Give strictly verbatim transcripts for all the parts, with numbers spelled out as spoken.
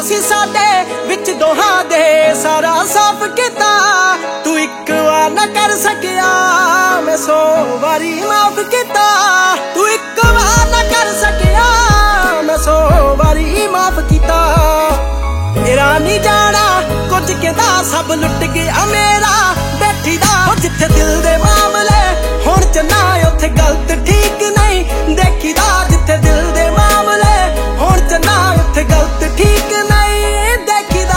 सी साडे विच दोहां दे सारा साफ किता। तू इक वार ना कर सकिया मैं सौ वारी माफ किता। तू इक वार ना कर सकिया मैं सौ वारी माफ किता। मेरा नहीं जाना कुछ कहता सब लुट गया मेरा बैठी दा। जिथे दिल दे मामले हुण चन्ना उत्थे गलत ठीक नहीं देखीदा। जिथे दिल दे मामले हुण चन्ना उत्थे गलत ठीक नहीं देखीदा।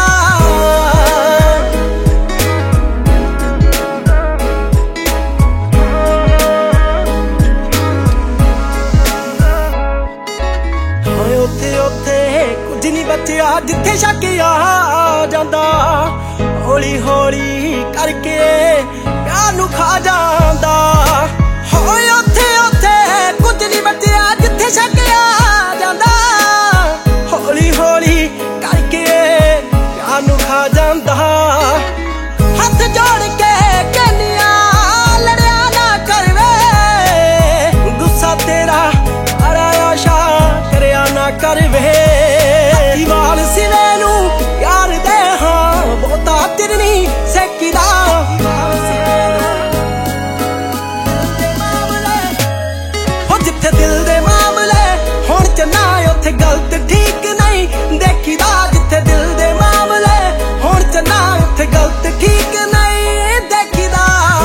हाय उत्थे उत्थे कुछ नहीं बचिया जिथे शक आ जांदा। हौली हौली करके प्यार नू खा जांदा। हाय उत्थे उत्थे कुछ नहीं बचिया जिथे शक आ जांदा। हौली हौली करके प्यार नू खा जांदा। हथ जोड़ के कहनिया लड़िया ना कर वे। गुस्सा तेरा अरा आशा करया ना कर वे। वाल सिरे नू यार दे हाँ बहुता तिरनी सेकीदा। हो जिथे दिल दे मामले हुण चन्ना उत्थे गलत ठीक नहीं देखीदा। जिथे दिल दे मामले हुण चन्ना उत्थे गलत ठीक नहीं देखीदा।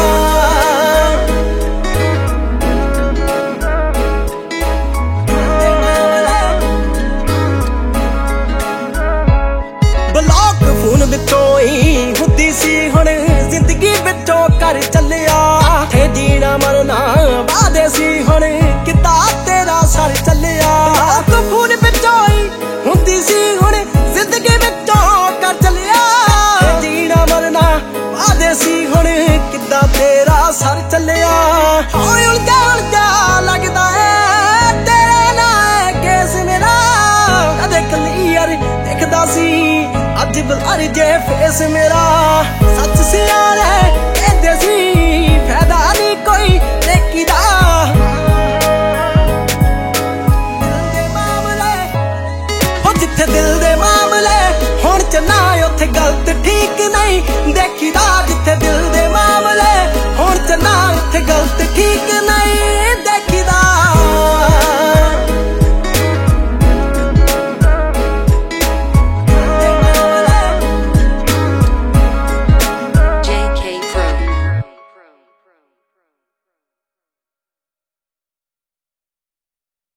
ब्लॉक फोन विचों ही हुंदी सी हुण जिंदगी विचों कर चलिया। थे जीना मरना वादे सी हुण किता तेरा सर चलिया। ब्लॉक फोन विचों ही हुंदी सी हुण जिंदगी विचों कर चलिया। थे जीना मरना वादे सी हुण किता तेरा सर चलिया। होय उलझा उलझा लगदा है तेरे नाल केस मेरा। कदे क्लीयर दिखदा सी अज बलर जे फेस मेरा।